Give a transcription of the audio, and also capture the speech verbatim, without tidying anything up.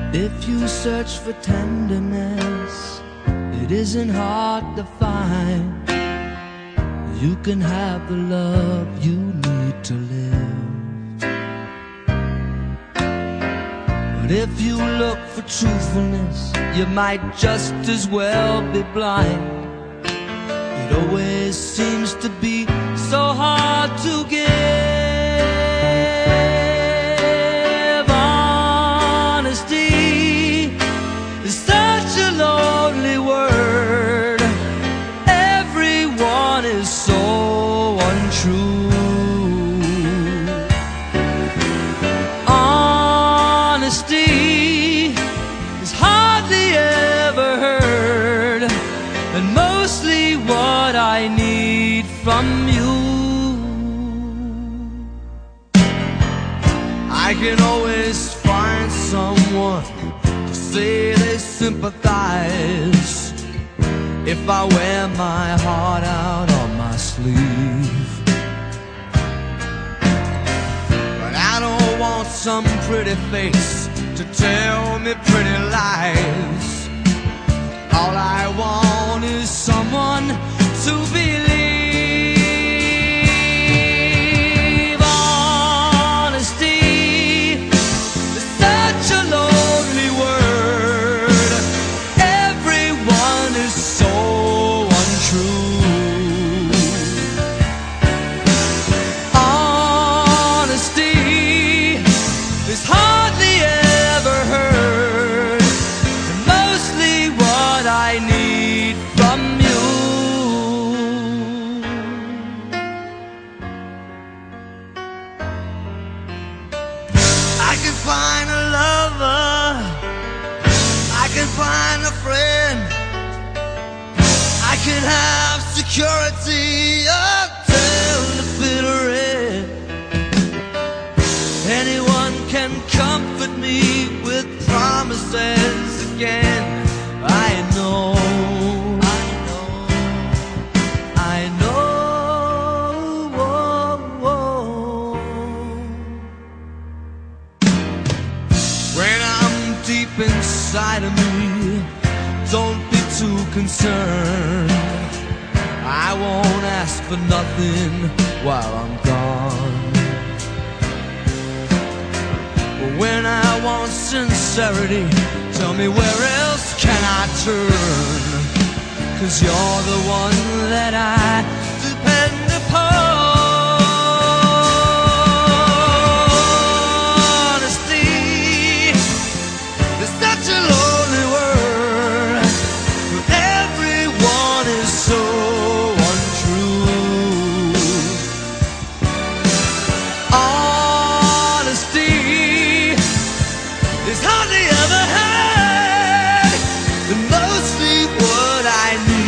If you search for tenderness, it isn't hard to find. You can have the love you need to live. But if you look for truthfulness, you might just as well be blind. It always seems to be so hard to give. Honesty is such a lonely word. Everyone is so untrue. Honesty is hardly ever heard, and mostly what I need from you. I can always find someone to say they sympathize if I wear my heart out on my sleeve. But I don't want some pretty face to tell me pretty lies. All I want is someone to believe. Honesty is such a lonely word. Everyone is so untrue. Honesty is hardly ever heard, and mostly what I need from you. I can find a lover, I can find a friend, I can have security until the bitter end. Anyone can comfort me with promises again. I know, I know, I know. Whoa, whoa. When I'm deep inside of me, don't be too concerned. I won't ask for nothing while I'm gone. But when I want sincerity, tell me where else can I turn? 'Cause you're the one that I depend upon. Honesty is such a lonely word, but everyone is so untrue. Honesty is hardly ever heard, and mostly what I need